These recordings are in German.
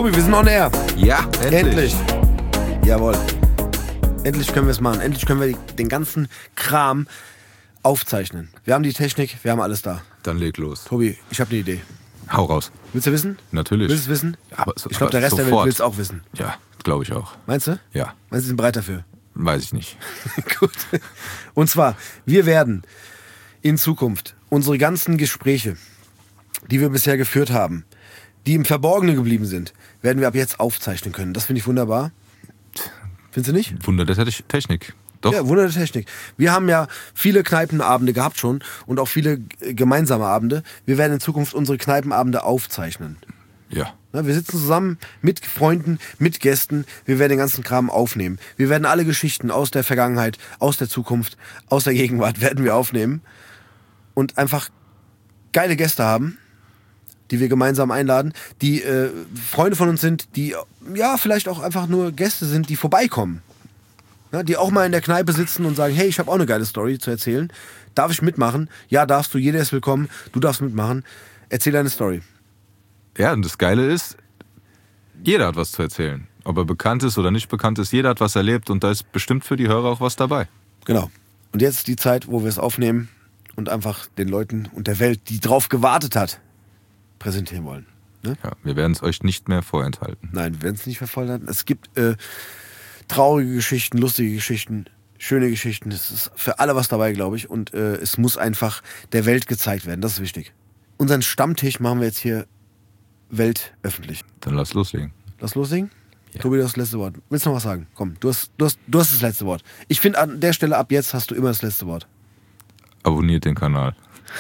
Tobi, wir sind on air. Ja, endlich. Jawohl. Endlich können wir es machen. Endlich können wir den ganzen Kram aufzeichnen. Wir haben die Technik, wir haben alles da. Dann leg los. Tobi, ich habe eine Idee. Hau raus. Willst du wissen? Natürlich. Willst du es wissen? Aber Ich glaube, der Rest der Welt will es auch wissen. Ja, glaube ich auch. Meinst du? Ja. Meinst du, sie sind bereit dafür? Weiß ich nicht. Gut. Und zwar, wir werden in Zukunft unsere ganzen Gespräche, die wir bisher geführt haben, die im Verborgenen geblieben sind, werden wir ab jetzt aufzeichnen können. Das finde ich wunderbar. Findest du nicht? Wunder der Technik. Doch. Ja, Wunder der Technik. Wir haben ja viele Kneipenabende gehabt schon und auch viele gemeinsame Abende. Wir werden in Zukunft unsere Kneipenabende aufzeichnen. Ja. Wir sitzen zusammen mit Freunden, mit Gästen. Wir werden den ganzen Kram aufnehmen. Wir werden alle Geschichten aus der Vergangenheit, aus der Zukunft, aus der Gegenwart werden wir aufnehmen und einfach geile Gäste haben, die wir gemeinsam einladen, die Freunde von uns sind, die ja vielleicht auch einfach nur Gäste sind, die vorbeikommen. Ja, die auch mal in der Kneipe sitzen und sagen, hey, ich habe auch eine geile Story zu erzählen. Darf ich mitmachen? Ja, darfst du. Jeder ist willkommen. Du darfst mitmachen. Erzähl deine Story. Ja, und das Geile ist, jeder hat was zu erzählen. Ob er bekannt ist oder nicht bekannt ist, jeder hat was erlebt und da ist bestimmt für die Hörer auch was dabei. Genau. Und jetzt ist die Zeit, wo wir es aufnehmen und einfach den Leuten und der Welt, die drauf gewartet hat, präsentieren wollen. Ne? Ja, wir werden es euch nicht mehr vorenthalten. Nein, wir werden es nicht verfolgen. Es gibt traurige Geschichten, lustige Geschichten, schöne Geschichten. Es ist für alle was dabei, glaube ich. Und es muss einfach der Welt gezeigt werden. Das ist wichtig. Unseren Stammtisch machen wir jetzt hier weltöffentlich. Dann lass loslegen. Lass loslegen? Ja. Tobi, du hast das letzte Wort. Willst du noch was sagen? Komm, du hast das letzte Wort. Ich finde, an der Stelle ab jetzt hast du immer das letzte Wort. Abonniert den Kanal.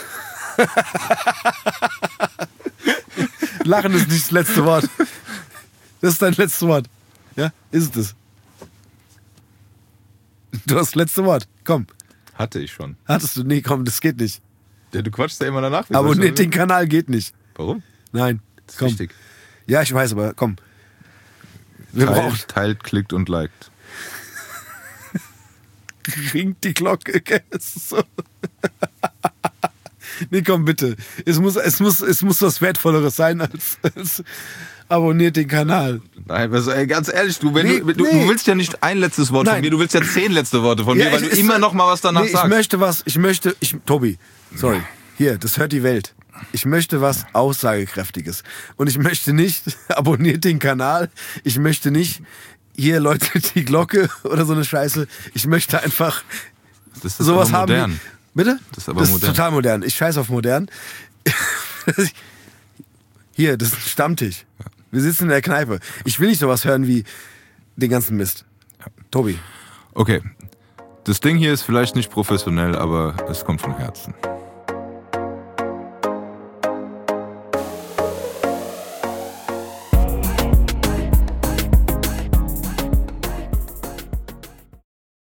Lachen ist nicht das letzte Wort. Das ist dein letztes Wort. Ja, ist es. Du hast das letzte Wort. Komm. Hatte ich schon. Hattest du? Nee, komm, das geht nicht. Ja, du quatschst ja immer danach. Abonniert den Kanal geht nicht. Warum? Nein. Das ist komm. wichtig. Ja, ich weiß, aber komm. Wir brauchen. Teilt, klickt und liked. Ringt die Glocke. So. Nee, komm, bitte. Es muss was Wertvolleres sein als abonniert den Kanal. Nein, ganz ehrlich, du willst ja nicht ein letztes Wort von mir, du willst ja 10 letzte Worte von mir, weil du immer noch mal was danach sagst. Tobi, sorry, hier, das hört die Welt. Ich möchte was Aussagekräftiges. Und ich möchte nicht, abonniert den Kanal, ich möchte nicht, hier Leute, die Glocke oder so eine Scheiße. Ich möchte einfach das ist sowas aber modern. haben. Bitte? Das ist aber das modern. Ist total modern. Ich scheiß auf modern. Hier, das ist ein Stammtisch. Wir sitzen in der Kneipe. Ich will nicht sowas hören wie den ganzen Mist. Tobi. Okay, das Ding hier ist vielleicht nicht professionell, aber es kommt vom Herzen.